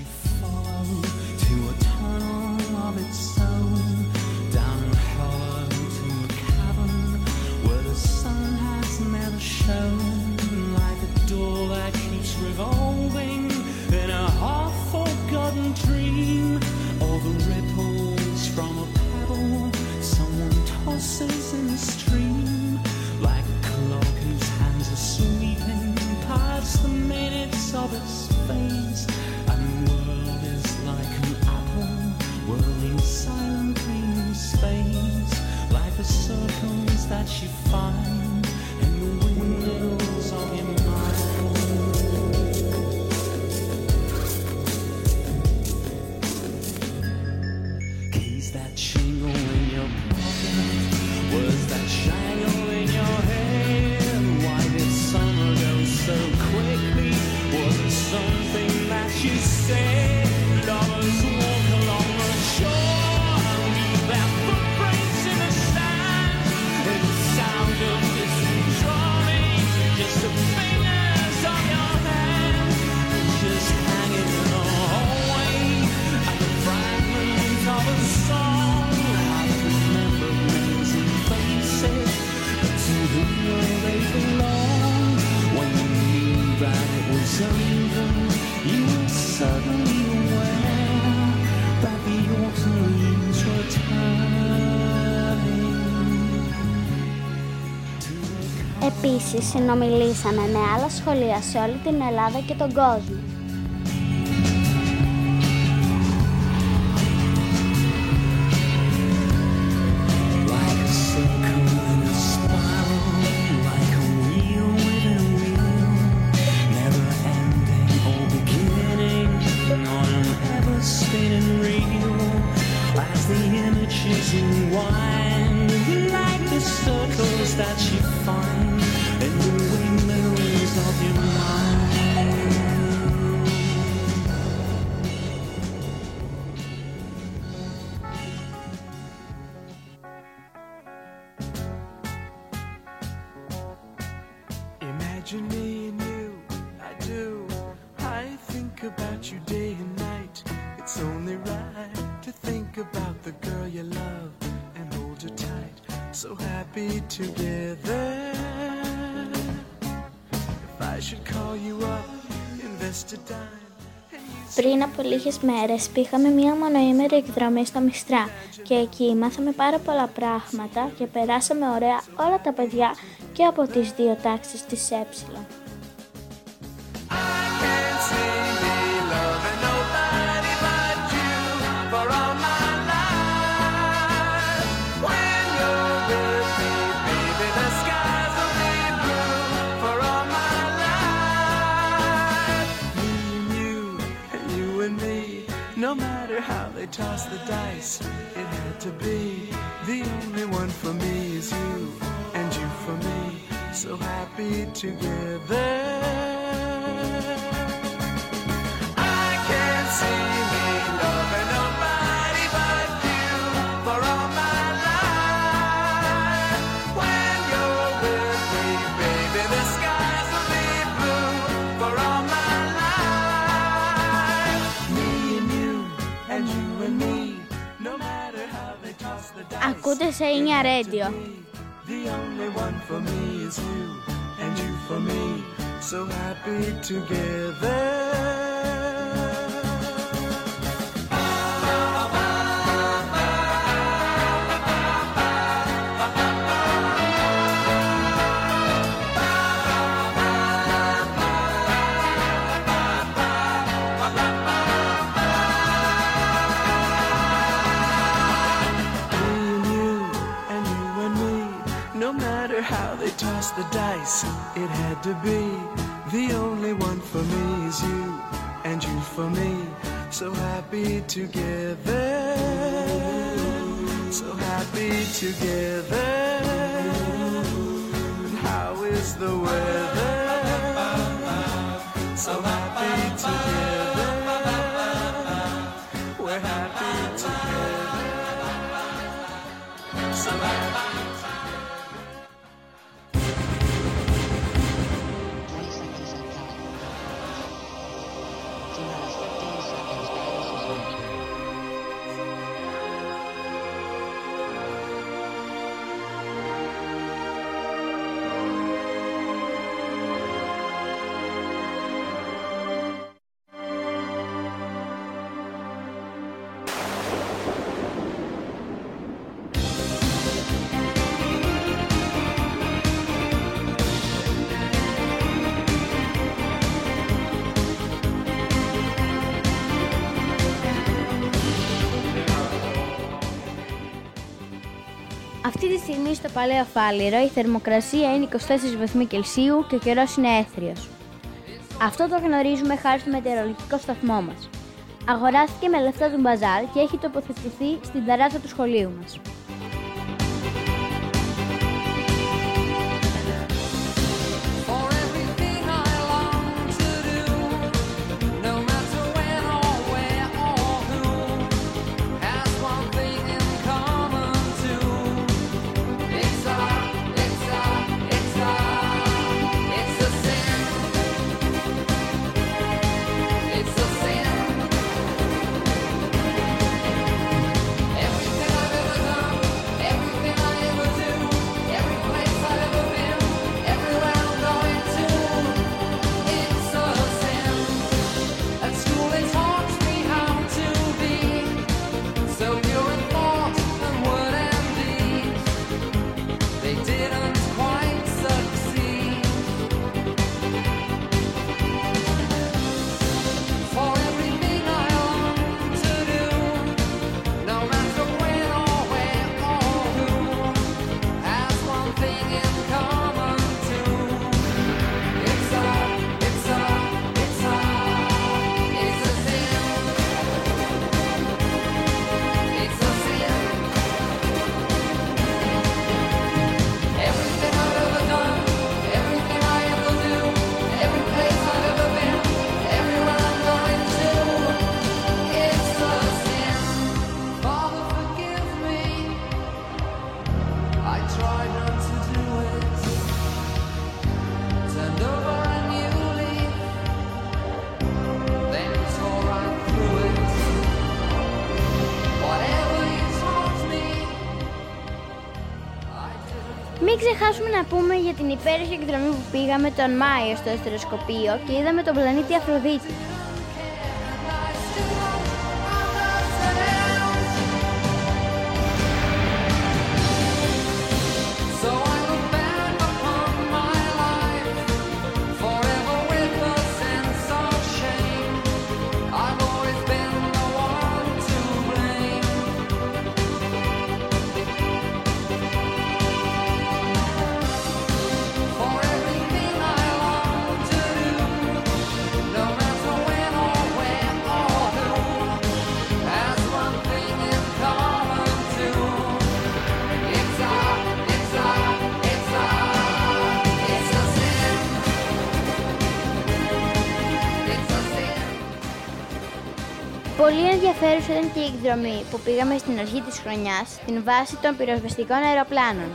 Like a clock whose hands are sweeping past the minutes of its face, and the world is like an apple whirling silently in space, like the circles that you find in the windmills of your mind. Keys that jingle in your pocket, words that jangle in your head. Why did summer go so quickly? Was it something that you said? Lovers walk along the shore and leave their footprints in the sand. In the sound of distant drumming, just the fingers of your hand, just hanging in a hallway, and the fragment of a song. I remember names and faces, but to whom will they belong? When you knew that it was over, you were suddenly aware that the autumn leaves were turning.
Επίσης, συνομιλήσαμε με άλλα σχολεία σε όλη την Ελλάδα και τον κόσμο.
That you find in the windmills of your mind.
think about you day and night. It's only right to think about the girl you love and hold her tight. So happy together. If I should call you up, invest a dime.
Πριν από λίγες μέρες πήγαμε μία μονοήμερη εκδρομή στο Μιστρά και εκεί μάθαμε πάρα πολλά πράγματα και περάσαμε ωραία όλα τα παιδιά και από τις δύο τάξεις της Ε.
No matter how they toss the dice, it had to be. The only one for me is you, and you for me. So happy together. I can't see me loving nobody but you for all my life. When you're with me, baby, the skies will be blue for all my life. Me and you.
Ακούτε σε 9 Radio.
The only one for me is you, and you for me, so happy together. How they toss the dice, it had to be. The only one for me is you, and you for me, so happy together. So happy together. And how is the weather? So happy together. We're happy together. So happy.
Αυτή τη στιγμή στο Παλαιό Φάληρο η θερμοκρασία είναι 24 βαθμοί Κελσίου και ο καιρός είναι έθριος. Αυτό το γνωρίζουμε χάρη στο μετεωρολογικό σταθμό μας. Αγοράστηκε με λεφτά του μπαζάρ και έχει τοποθετηθεί στην ταράτσα του σχολείου μας.
Everything I've ever done
μην ξεχάσουμε να πούμε για την υπέροχη εκδρομή που πήγαμε τον Μάιο στο αστεροσκοπείο και είδαμε τον πλανήτη Αφροδίτη. Πολύ ενδιαφέρουσα ήταν και η εκδρομή που πήγαμε στην αρχή της χρονιάς στην βάση των πυροσβεστικών αεροπλάνων.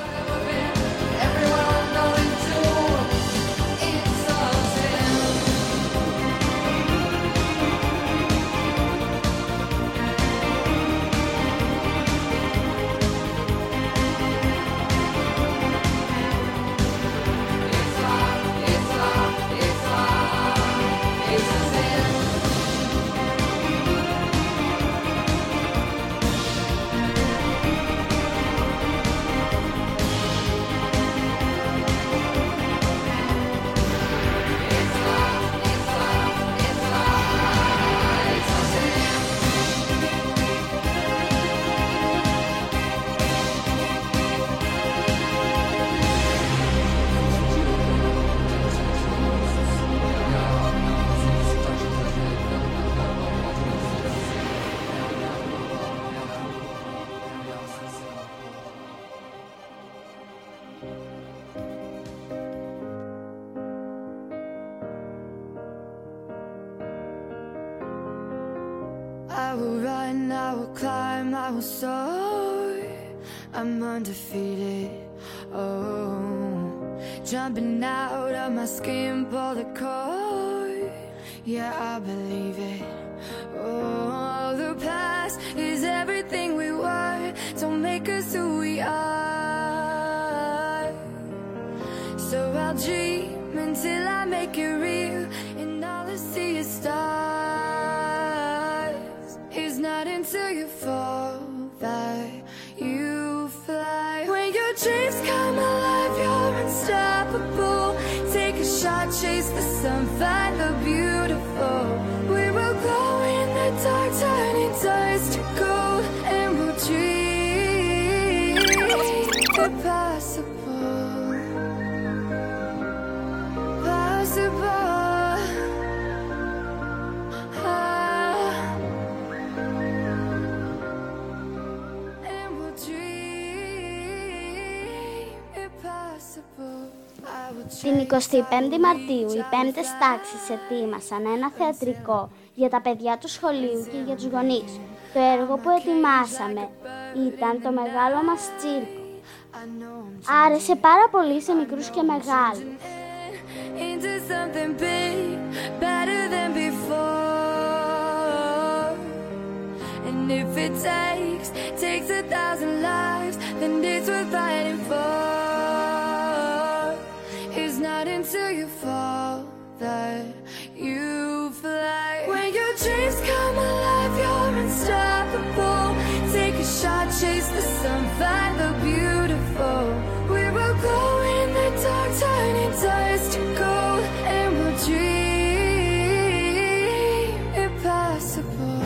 I will run, I will climb, I will soar. I'm undefeated. Oh, jumping out of my skin, pull the cord. Yeah, I believe it. Oh, the past is everything we were. Don't make us who we are. So I'll dream until I make it real, and all I see is stars. It's not until you fall that you fly. When your dreams come alive, you're unstoppable. Take a shot, chase the sun, find the beautiful. We will glow in the dark, turning dust to gold, and we'll dream impossible, possible.
Την 25η Μαρτίου οι πέμπτες τάξεις ετοίμασαν ένα θεατρικό για τα παιδιά του σχολείου και για τους γονείς. Το έργο που ετοιμάσαμε ήταν το μεγάλο μας τσίρκο. Άρεσε πάρα πολύ σε μικρούς και μεγάλους.
It's not until you fall that you fly. When your dreams come alive, you're unstoppable. Take a shot, chase the sun, find the beautiful. We will go in the dark, turning dust to gold, and we'll dream impossible.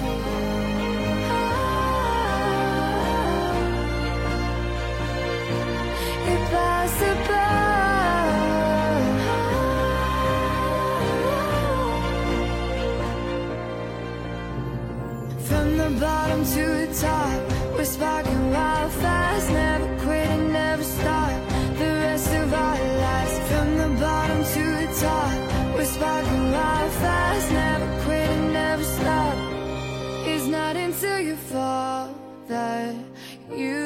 Impossible. Bottom to the top, we're sparking wild fast. Never quit and never stop the rest of our lives. From the bottom to the top, we're sparking wild fast. Never quit and never stop. It's not until you fall that you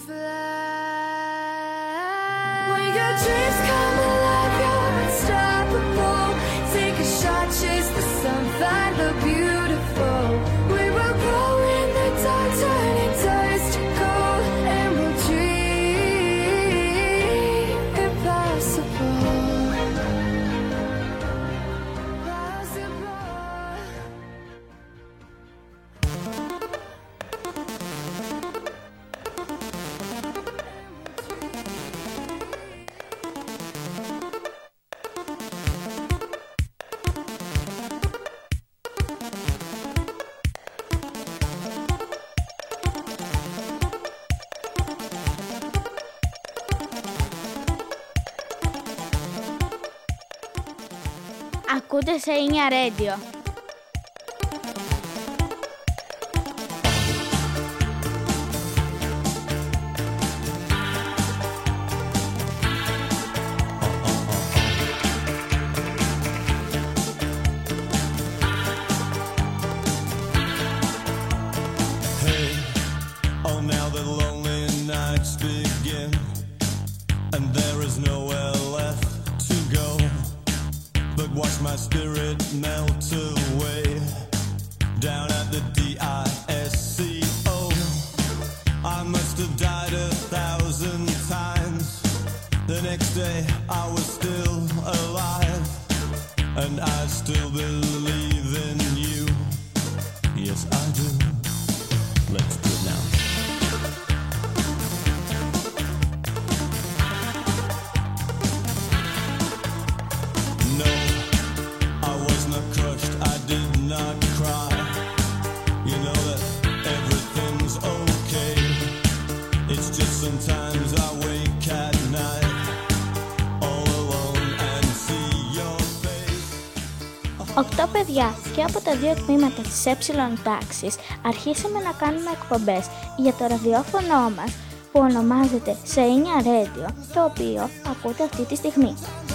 fly. When your dreams come alive, you're unstoppable. Take a shot, chase the sun, find the beautiful. We will go in the dark, turning dust to gold, and we'll dream
Ακούτε σε 9 Radio.
Oh, now the lonely nights begin, and there is nowhere left to go but watch my spirit melt away down at the DISCO. I must have died 1,000 times. The next day I was still alive, and I still believe in you. Yes, I do. Let's do it now. No, I was not crushed, I did not cry. You know that everything's okay. It's just sometimes I wake at night all alone and see your face.
8 παιδιά και από τα 2 τμήματα της τάξης αρχίσαμε να κάνουμε εκπομπές για το ραδιόφωνο μας που ονομάζεται σε 9 Radio, το οποίο ακούτε αυτή τη στιγμή.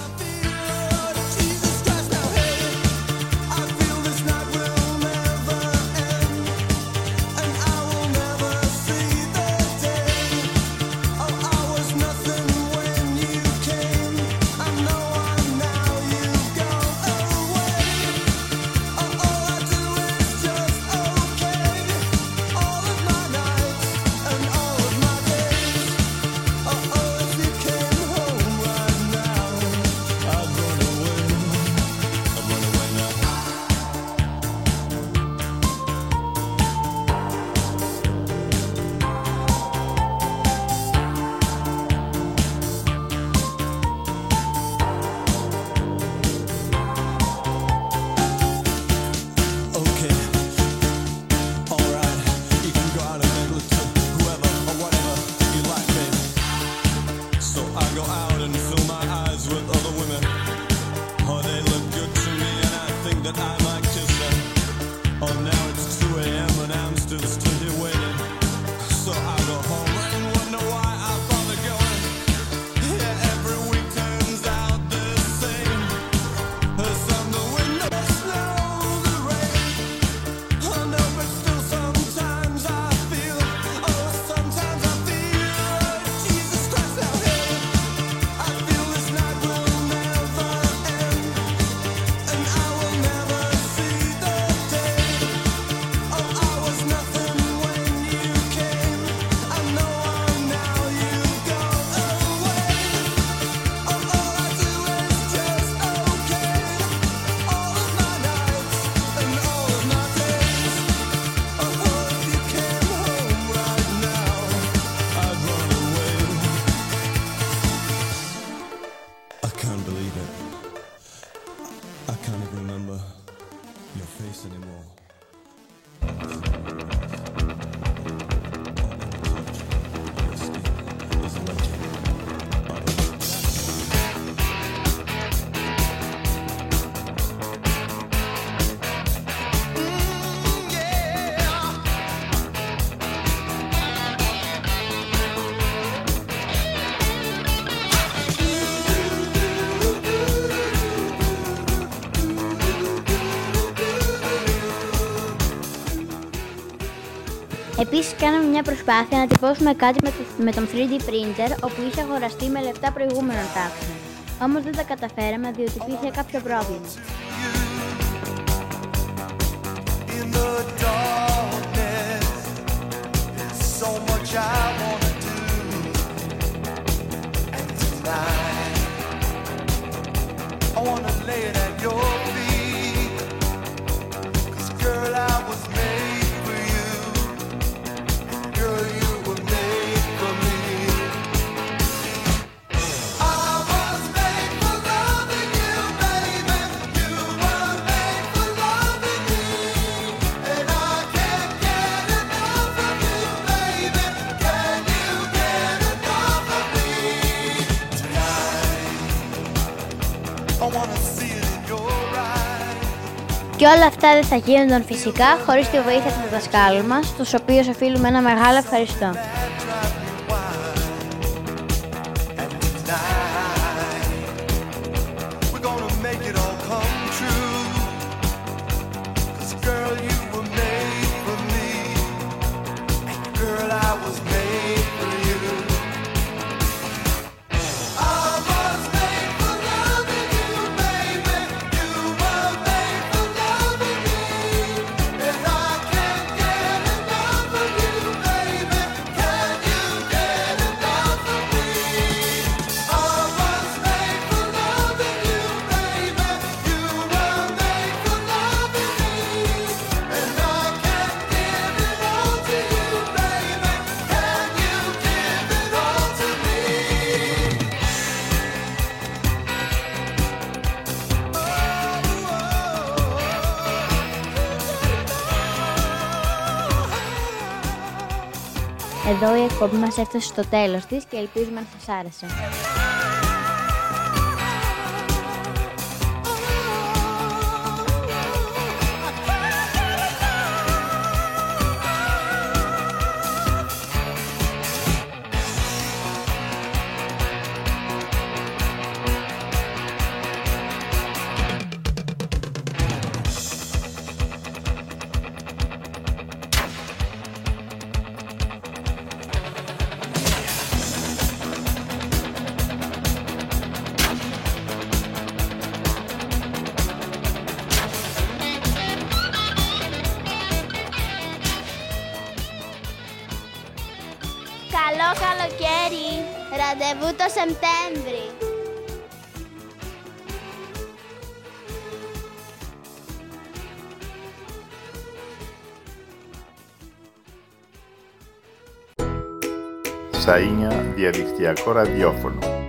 Επίσης κάναμε μια προσπάθεια να τυπώσουμε κάτι με τον 3D printer όπου είχε αγοραστεί με λεπτά προηγούμενων τάξεων. Όμως δεν τα καταφέραμε διότι υπήρχε κάποιο πρόβλημα.
I was made for loving you, baby. You
Και όλα αυτά δεν θα γίνονταν φυσικά χωρίς τη βοήθεια των δασκάλων μας, στους οποίους οφείλουμε ένα μεγάλο ευχαριστώ. Εδώ η εκπομπή μας έφτασε στο τέλος της και ελπίζουμε να σας άρεσε.
Καλό καλοκαίρι! Ραντεβού το Σεπτέμβρη!
Σαΐνια διαδικτυακό ραδιόφωνο.